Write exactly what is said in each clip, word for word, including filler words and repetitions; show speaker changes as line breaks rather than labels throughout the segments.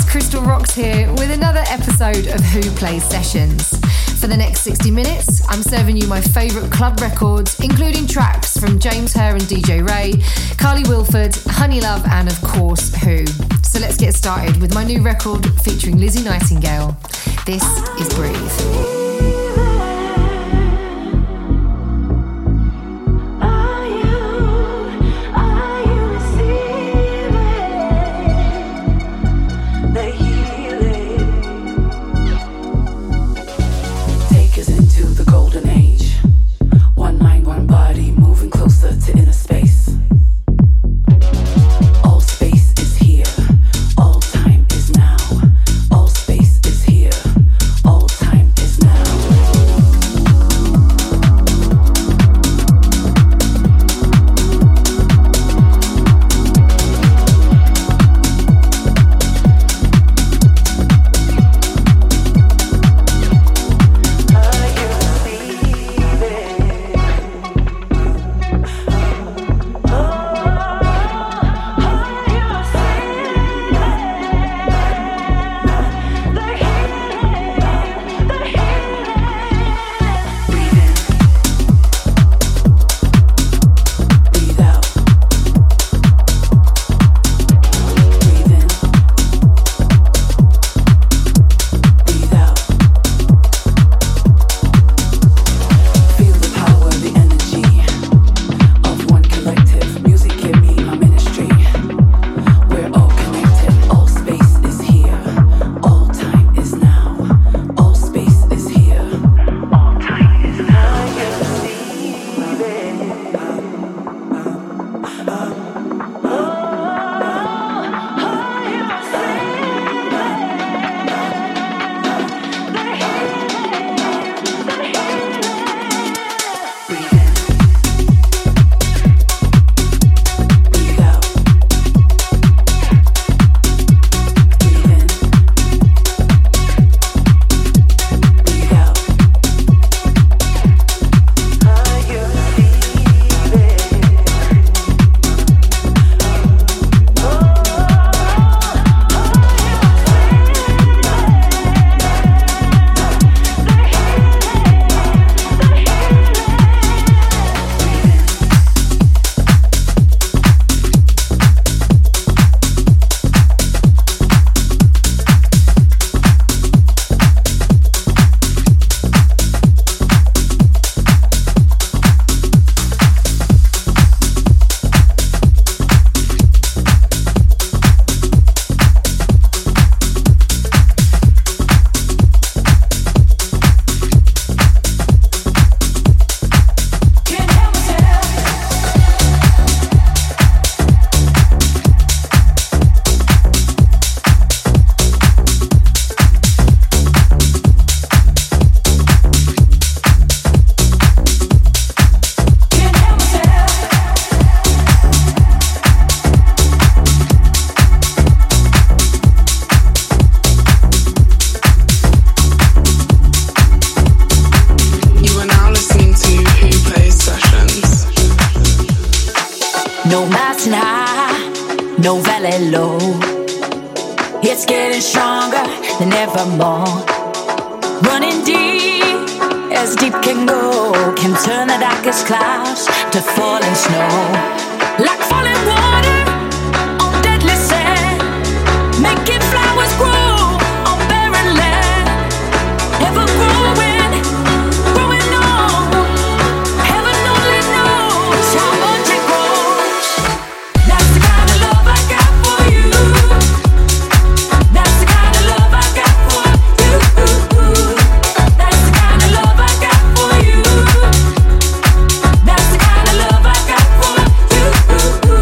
Crystal Rocks here with another episode of Who Plays Sessions. For the next sixty minutes, I'm serving you my favourite club records, including tracks from James Hurr and D J Ray, Carly Wilford, Honey Love, and of course, Who. So let's get started with my new record featuring Lizzie Nightingale. This is Breathe.
No mountain high, no valley low. It's getting stronger than ever more. Running deep, as deep can go, can turn the darkest clouds to falling snow. Like falling water on deadly sand, making flowers grow on barren land. Ever growing, growing on. Heaven only knows how much it grows. That's the kind of love I got for you. That's the kind of love I got for you. That's the kind of love I got for you. That's the kind of love I got for you.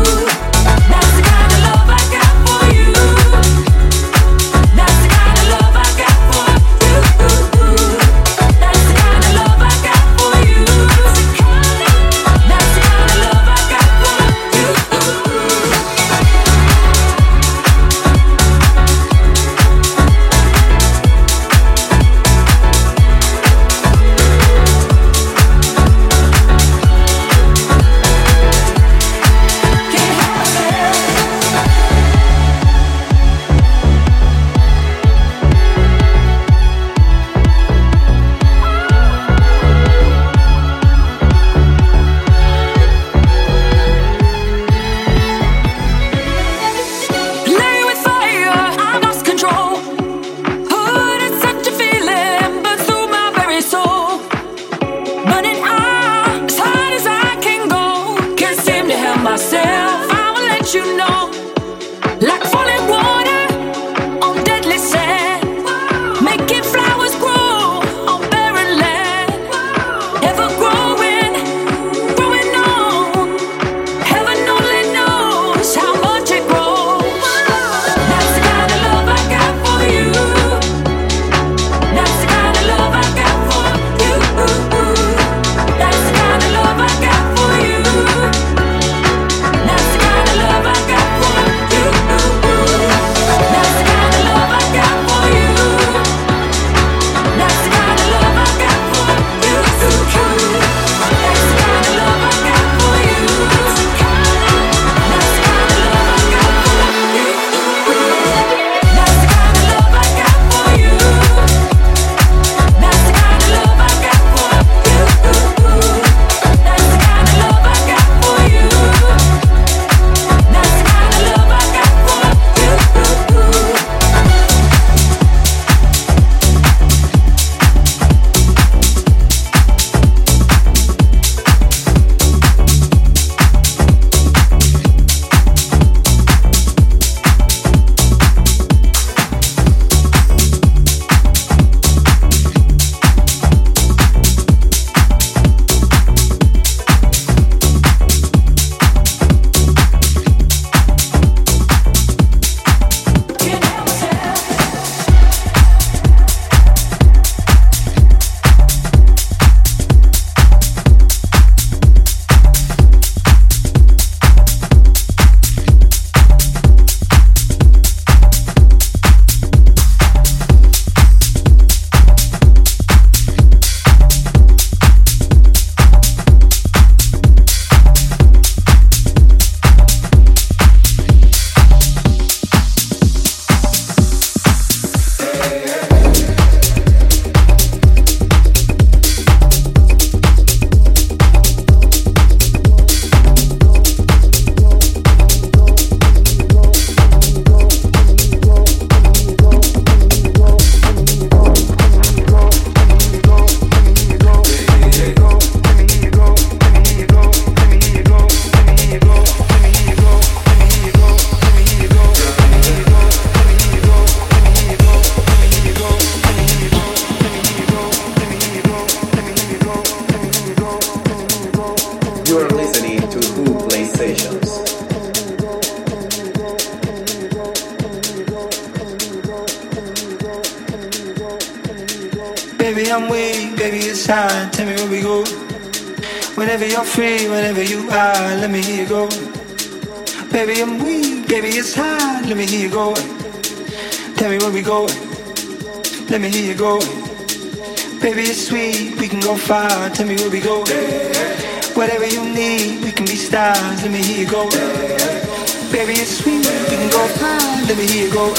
Baby, I'm weak, baby, it's high. Tell me where we go. Whenever you're free, whenever you are, let me hear you go. Baby, I'm weak, baby, it's high. Let me hear you go. Tell me where we go. Let me hear you go. Baby, it's sweet, we can go far. Tell me where we go. Whatever you need, we can be stars. Let me hear you go. Baby, it's sweet, we can go far. Let me hear you go.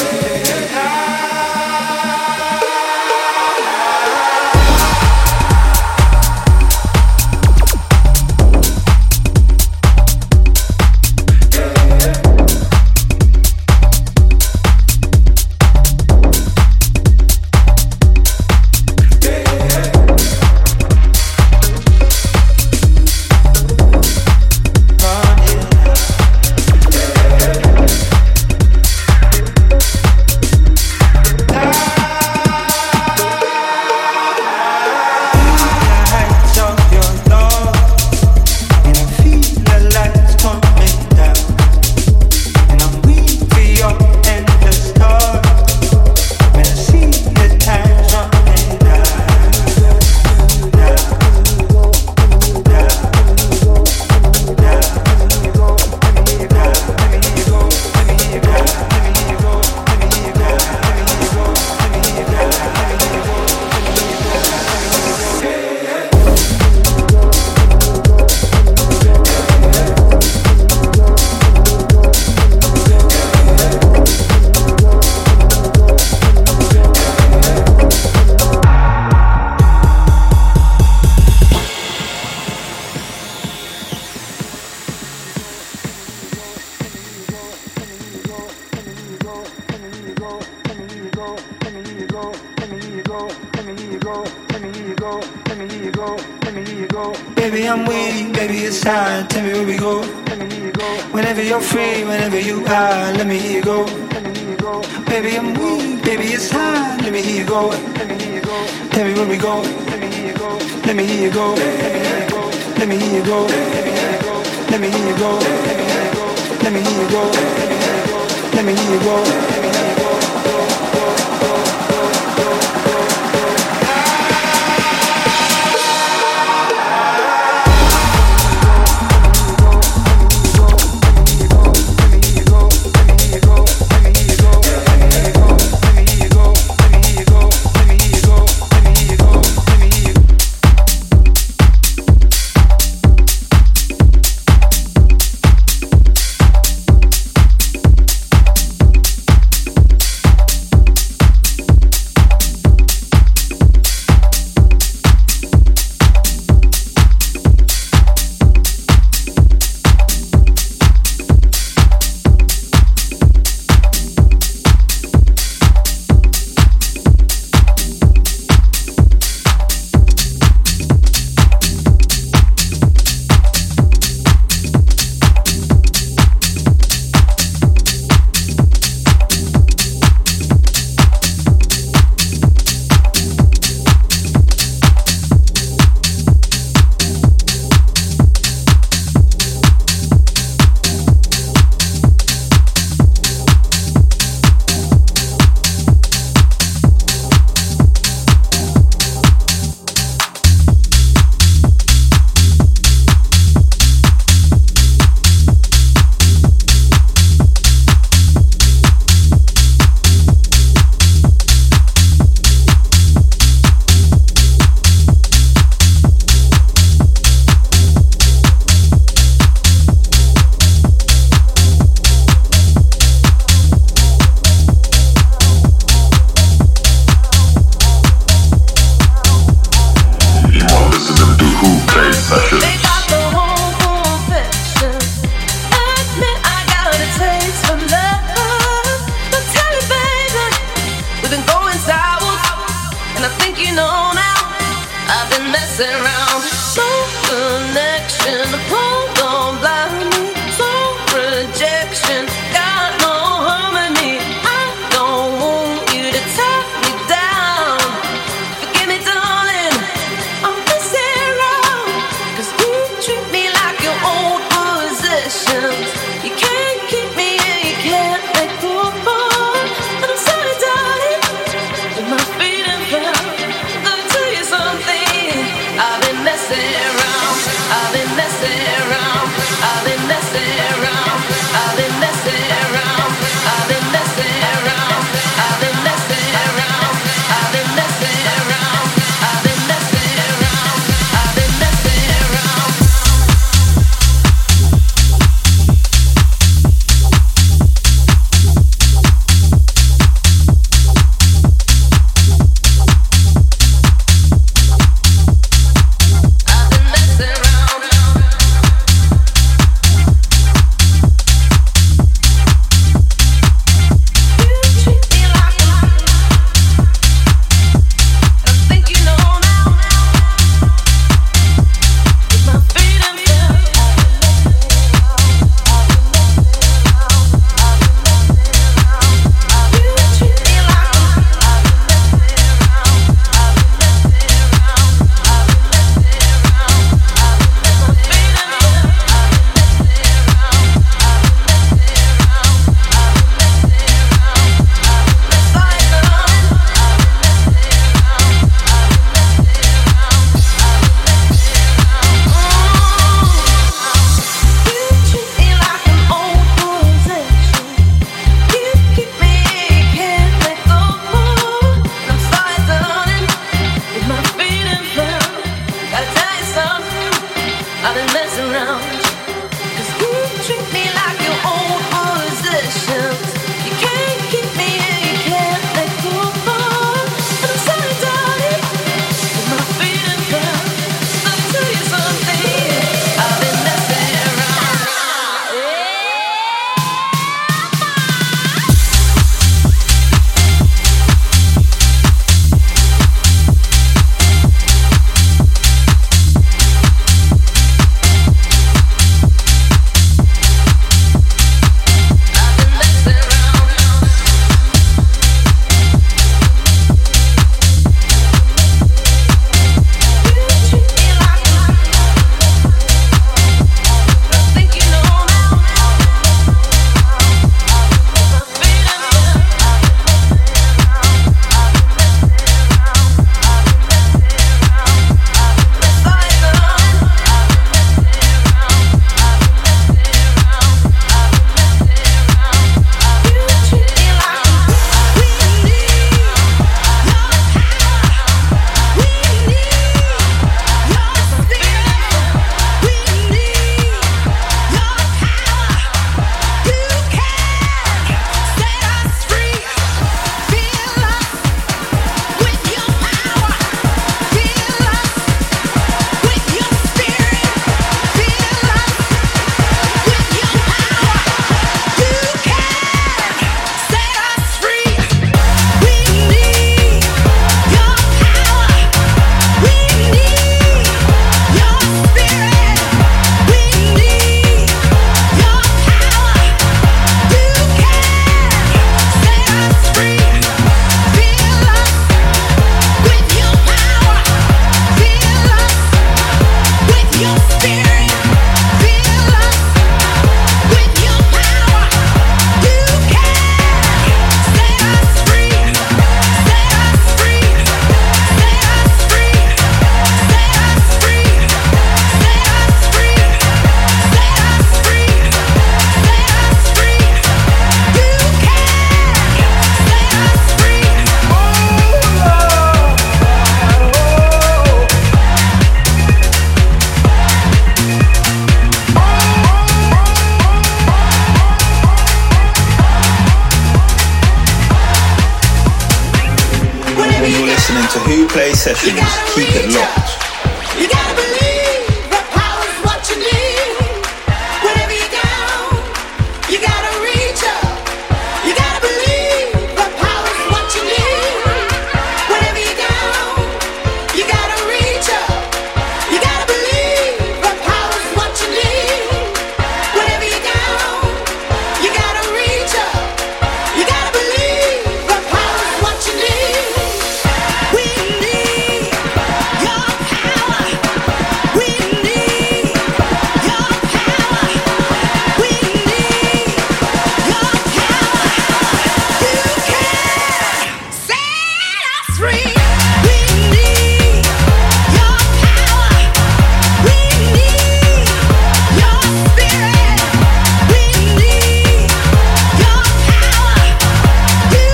listening to Who Plays Sessions. Keep it locked.
You gotta believe that power's what you need. Whenever you're down, you gotta reach up. You gotta believe that power's what you need. Whenever you're down, you gotta reach up. You gotta believe that power's what you need. Whenever you're down, you gotta reach up. You gotta believe that power's what you need. We need your power. We need your power. We need your power. You can set us free. We need your power. We need your spirit. We need your power. You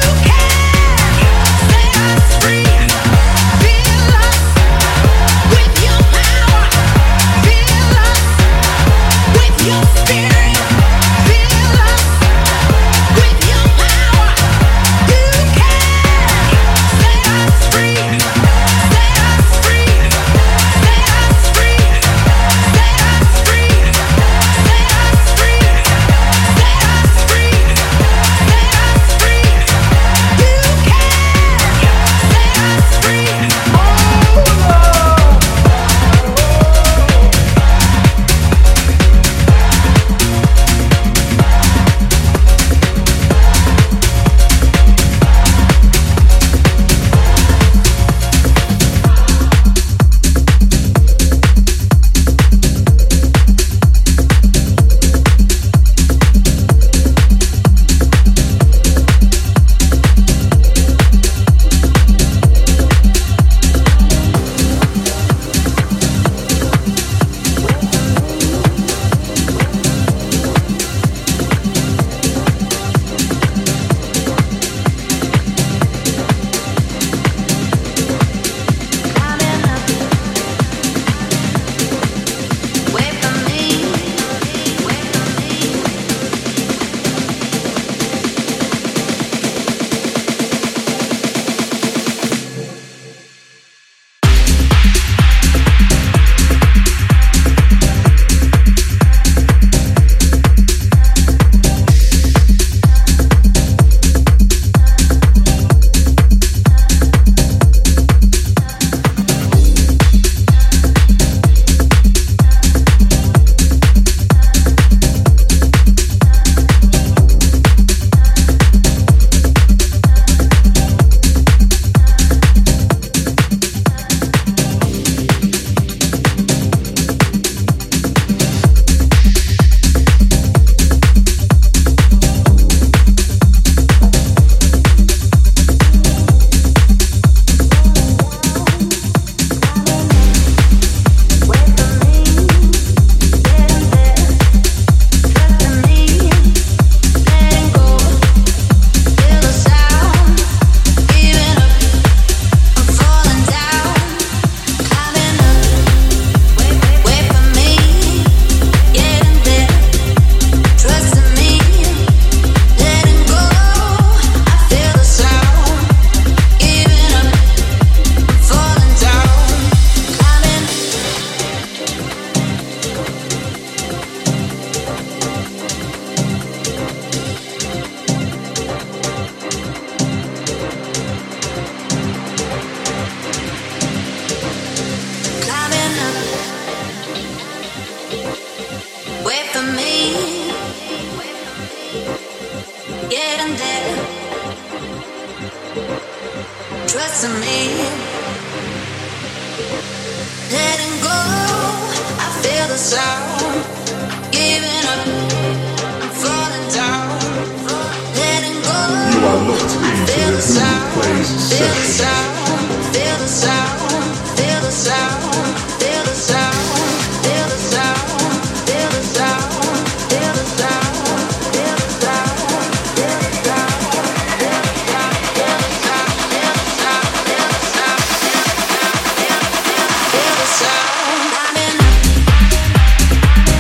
can set us free. Fill us with your power. Fill us with your spirit. Fill us with your power. You can set us free. Set us free. Set us free. Set us free. Set us free. Set us free. Set us free. You can
Sound.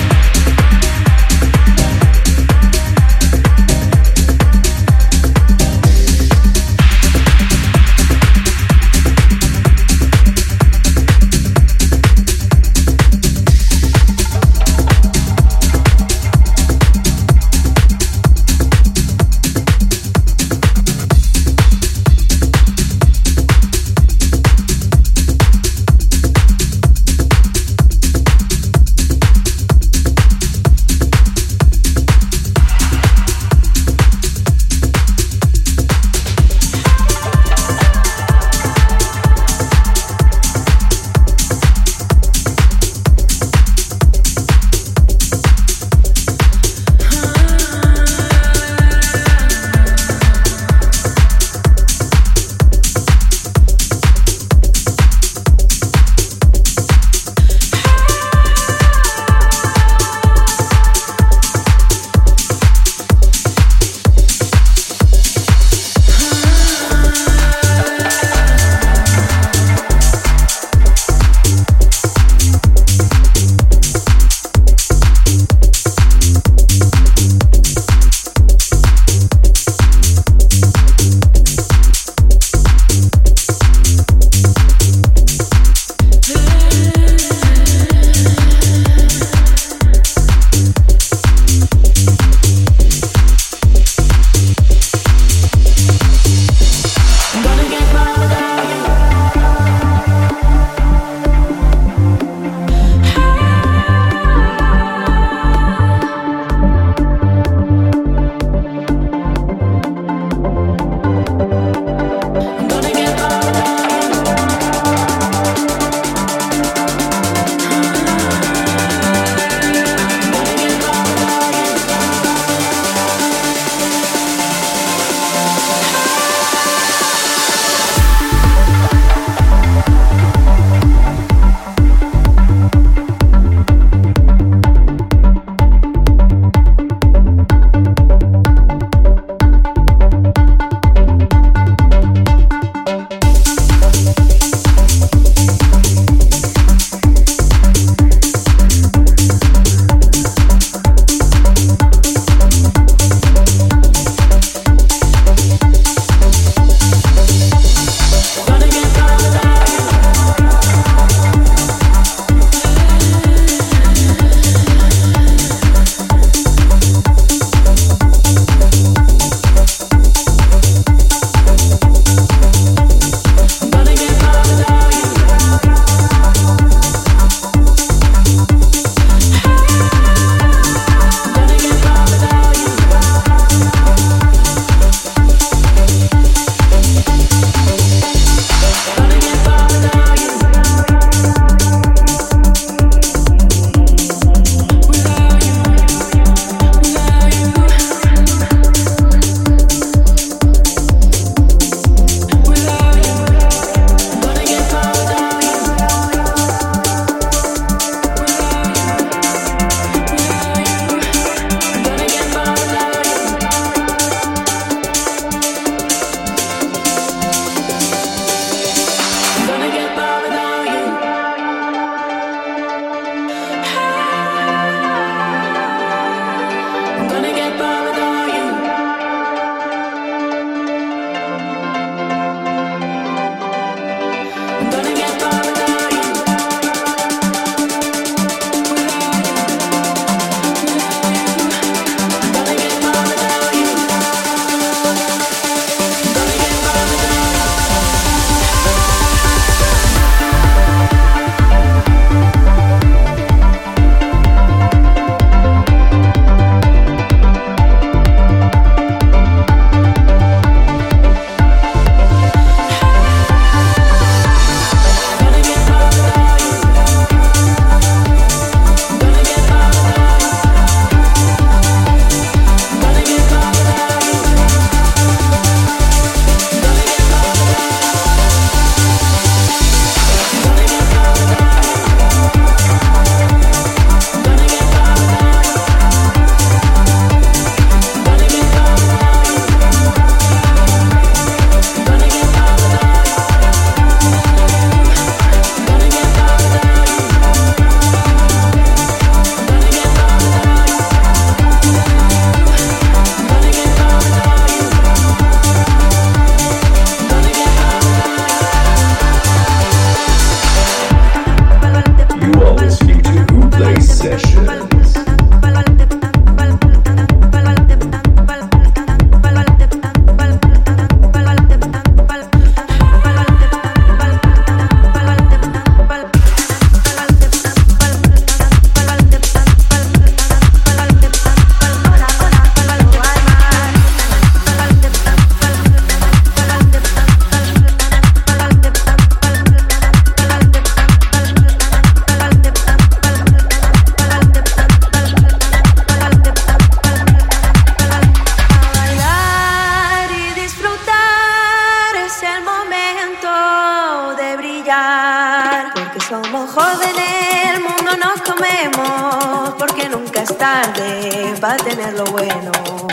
es el momento de brillar, porque somos jóvenes, el mundo nos comemos, porque nunca es tarde para tener lo bueno.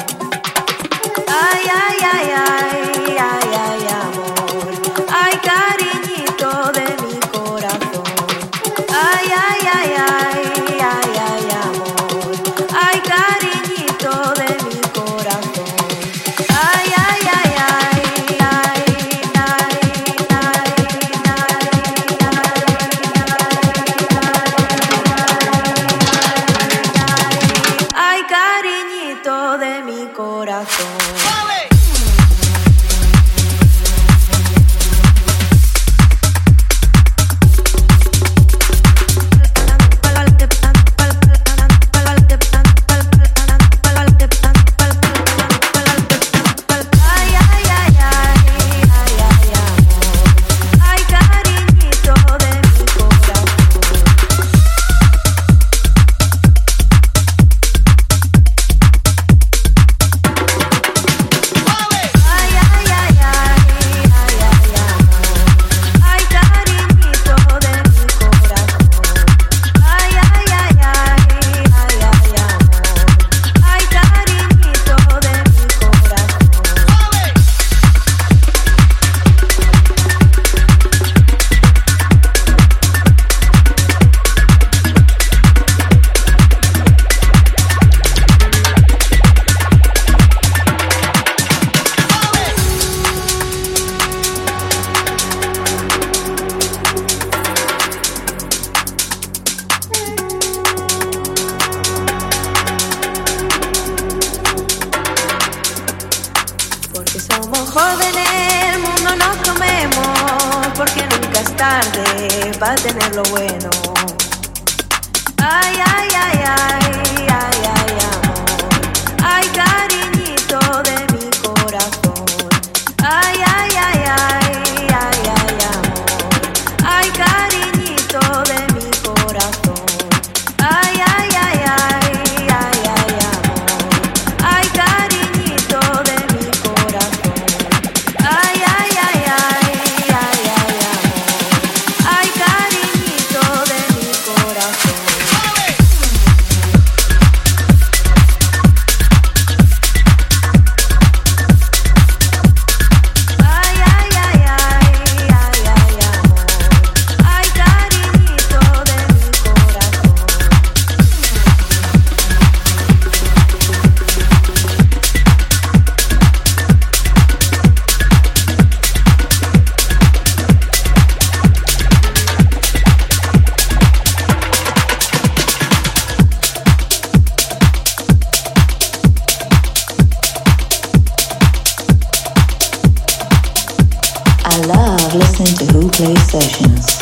Ay, ay, ay, ay, ay, ay, amor, ay, cariñito de mi corazón. Ay, ay, ay, ay, ay, ay, amor, ay, cariñito de mi corazón. Ay, ay, ay, ay, ay, ay, ay, ay, cariñito de mi corazón. Va a tener lo bueno. Ay, ay, ay, ay, ay, ay, amor. Ay, cariñito de mi corazón. Ay, ay, ay, ay, ay, ay, amor. Ay, cariñito de mi corazón. Ay, ay, ay, ay, ay, ay, amor. Ay, cariñito de mi corazón. Ay, ay, ay, ay, ay, ay, amor. Ay, cariñito de mi corazón. Ay, ay, ay, ay, ay, ay, amor. Ay, cariñito de mi corazón.
I love listening to Who Plays Sessions.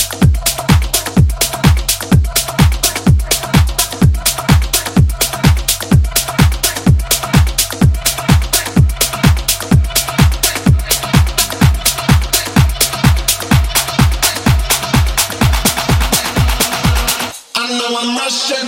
I know I'm Russian.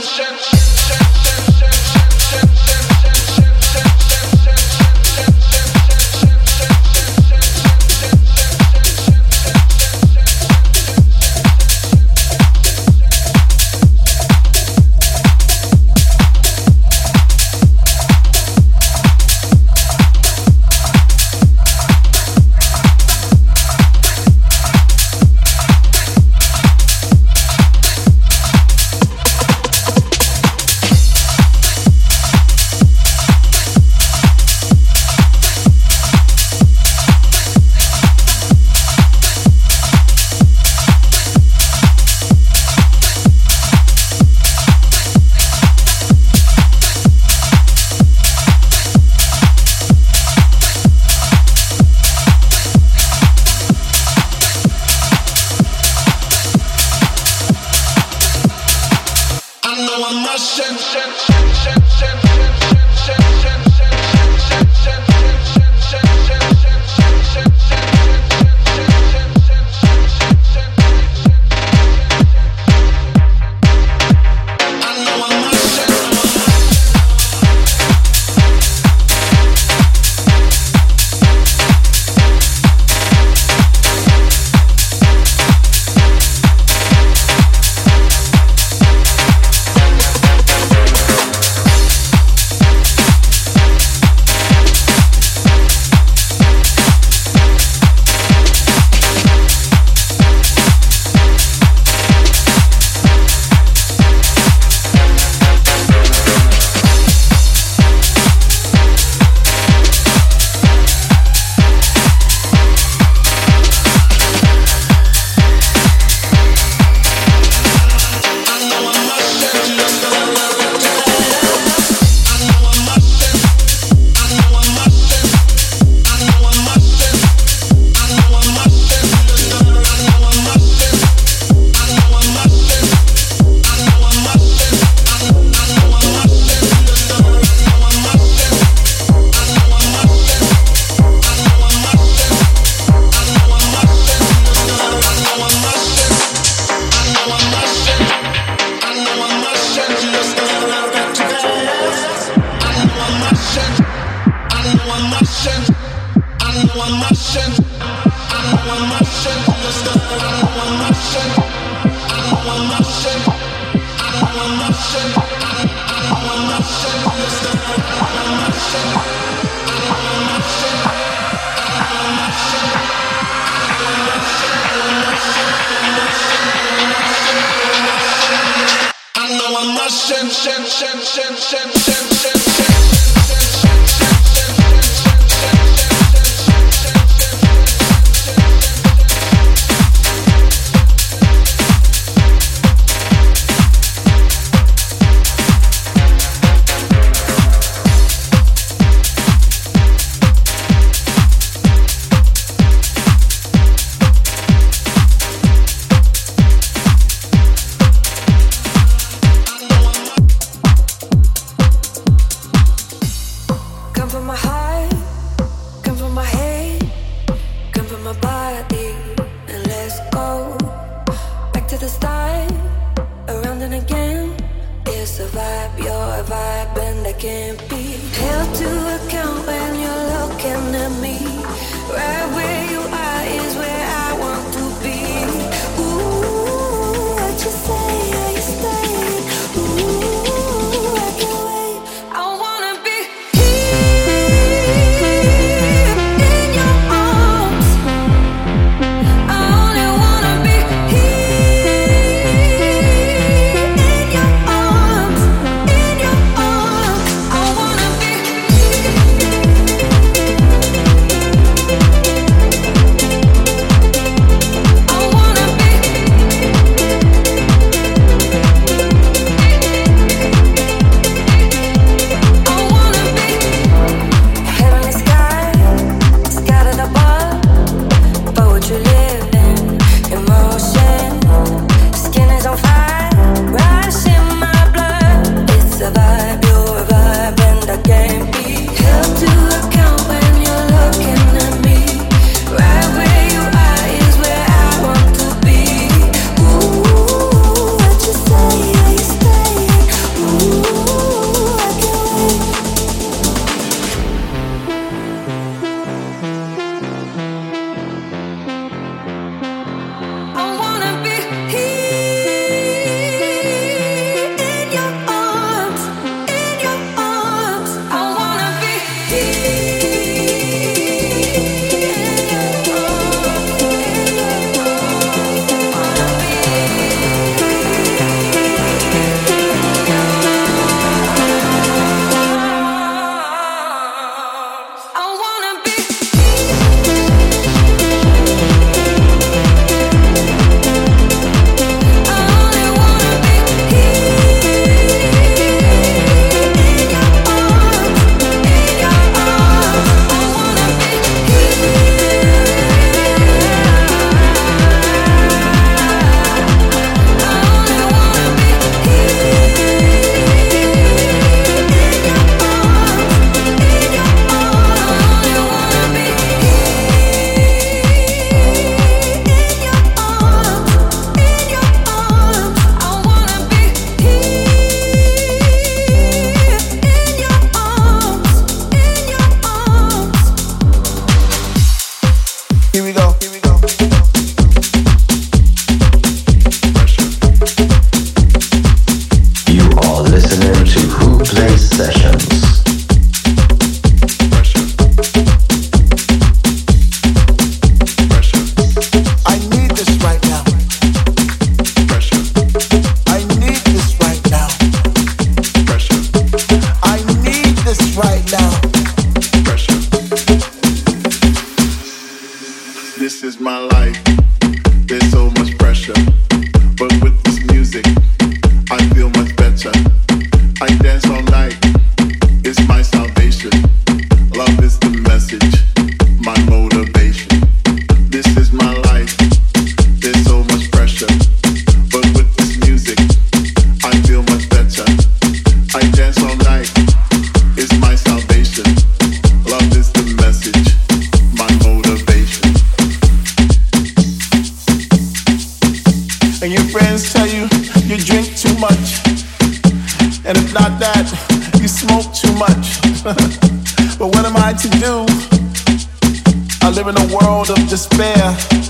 But what am I to do? I live in a world of despair,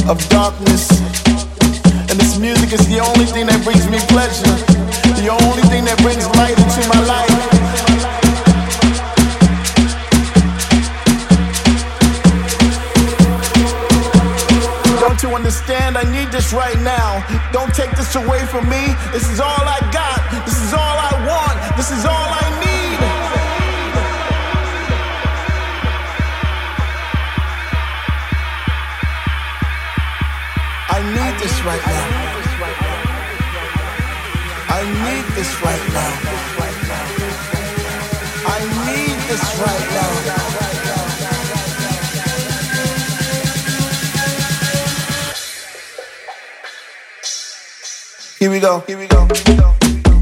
of darkness. And this music is the only thing that brings me pleasure, the only thing that brings light into my life. Don't you understand? I need this right now. Don't take this away from me. This is all I got. This is all I want. This is all I need. I need this right now. I need this right now. I need this right now. Here we go. Here we go. Here we go.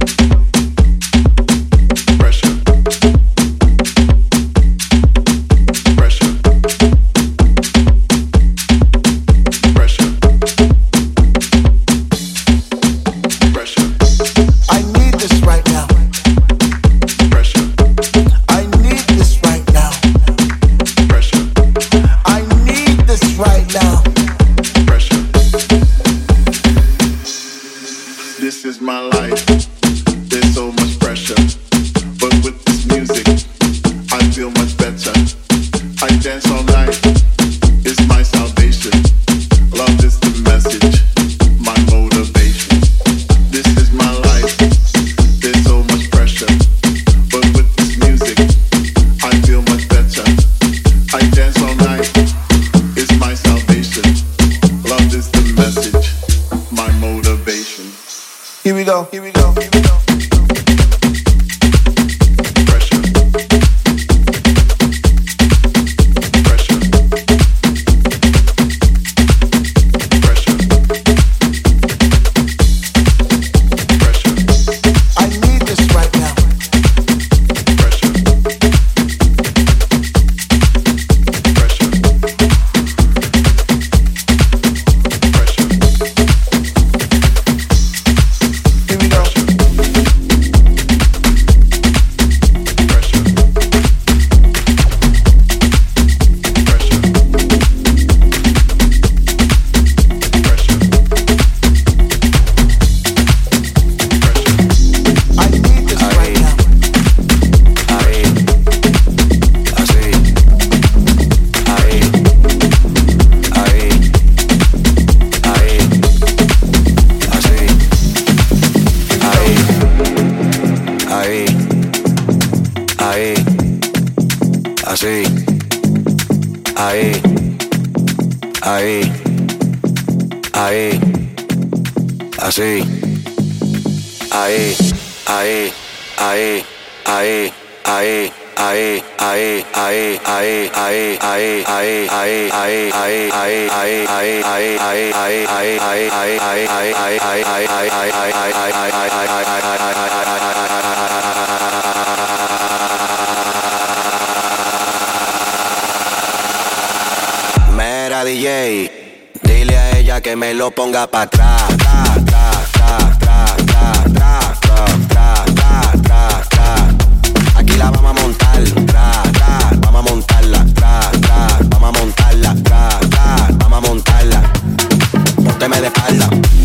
Mira D J, dile a ella que me lo ponga pa' atrás, tra, tra, tra, tra, tra, tra, tra, tra, tra, tra. Aquí la vamos a montar, tra, tra, vamos a montarla, tra, tra, vamos a montarla, tra, tra, vamos a montarla. Pónteme de espalda.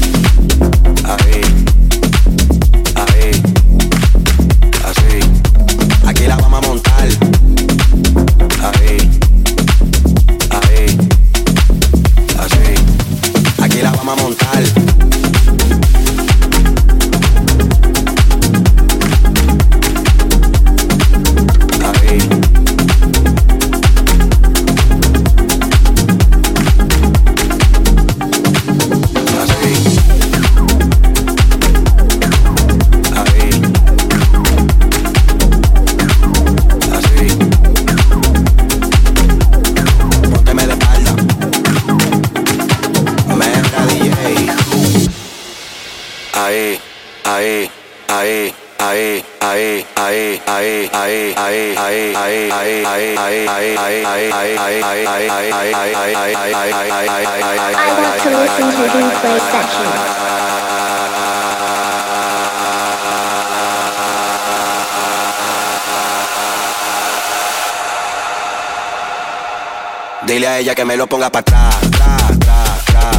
Ahí, ahí, así. Aquí la vamos a montar. Ahí, ahí, así. Aquí la vamos a montar. Ahí, ahí, ahí, ahí, ahí, ahí, ahí, ahí, ahí, ahí, ahí, ahí, ahí, ahí, ahí, ahí, ahí, ahí, ahí, I want to listen to replay session. Dile a ella que me lo ponga para atrás, tra, tra, tra,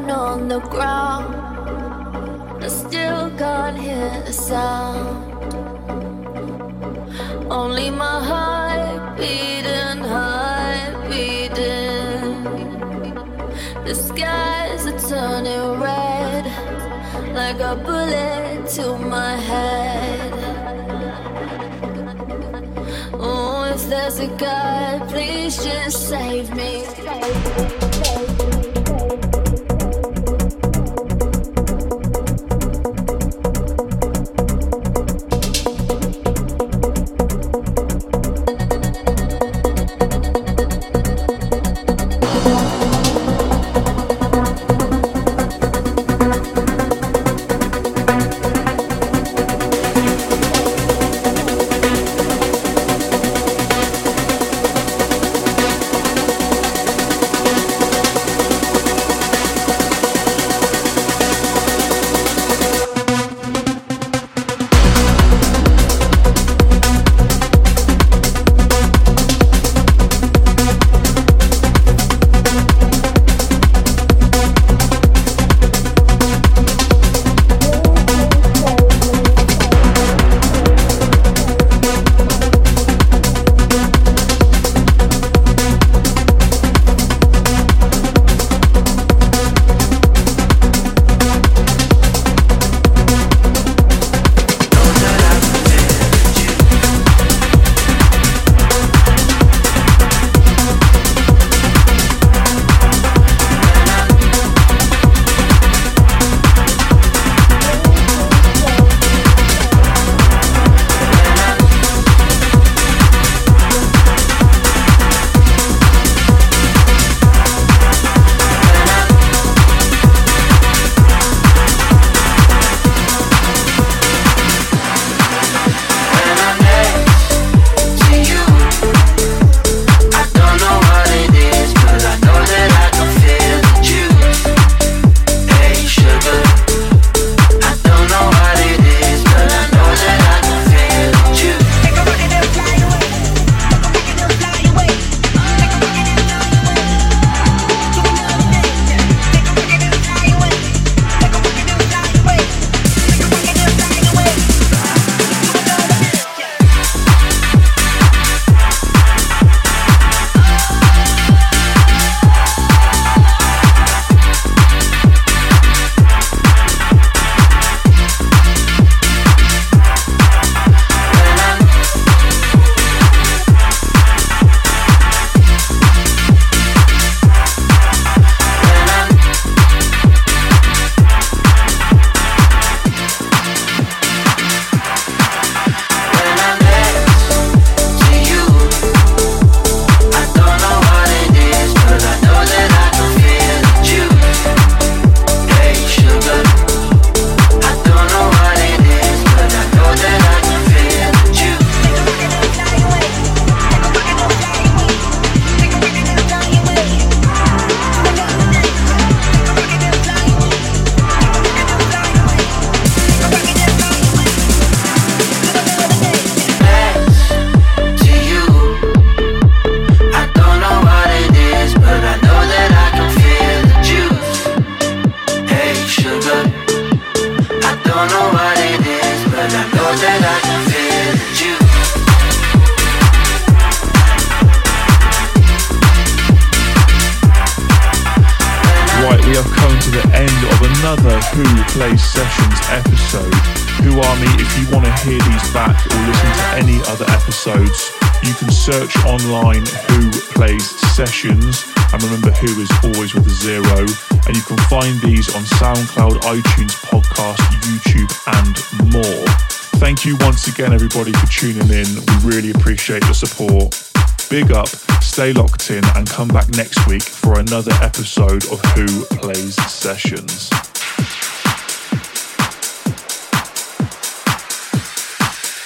down on the ground. I still can't hear a sound. Only my heart beating, heart beating. The skies are turning red, like a bullet to my head. Oh, if there's a God, please just save me.
another Who Plays Sessions episode. Who Army, if you want to hear these back or listen to any other episodes, you can search online Who Plays Sessions, and remember Who is always with a zero, and you can find these on SoundCloud, iTunes, podcast, YouTube and more. Thank you once again everybody for tuning in. We really appreciate the support. Big up, stay locked in and come back next week for another episode of Who Plays Sessions.